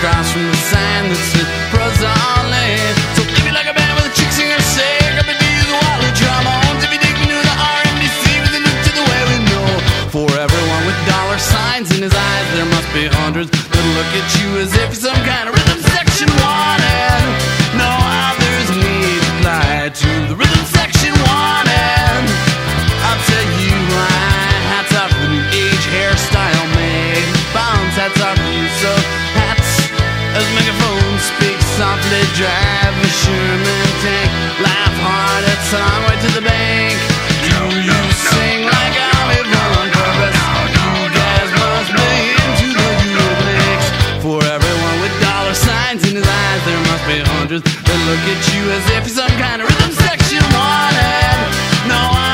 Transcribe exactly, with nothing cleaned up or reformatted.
across from the sign that said pros only. So if you like a band with a chick singer, say up and do the Watley trombones. If you dig me to the R and B C with a look to the way we know. For everyone with dollar signs in his eyes, there must be hundreds that look at you as if you're some kind of rhythm section wanted. No others need apply to the rhythm section wanted. I'll tell you why. Hats off the new age hairstyle made. Bounce hats off the use of hats as megaphones speak softly. Drive a Sherman tank. Laugh hard at song right to the bank. Do you sing like I'm evil on purpose? You guys must be into the Eurythmics. For everyone with dollar signs in his eyes, there must be hundreds that look at you as if you're some kind of rhythm section wanted. No,